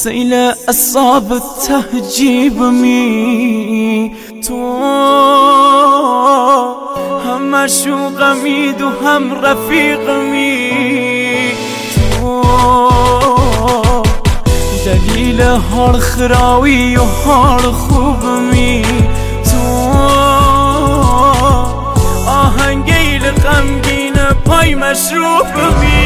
سیل اصحاب تهجیب می تو هم مشوقمی و هم رفیقمی تو دلیل حال خراوی و حال خوبمی تو آهنگیل غمگین پای مشروبمی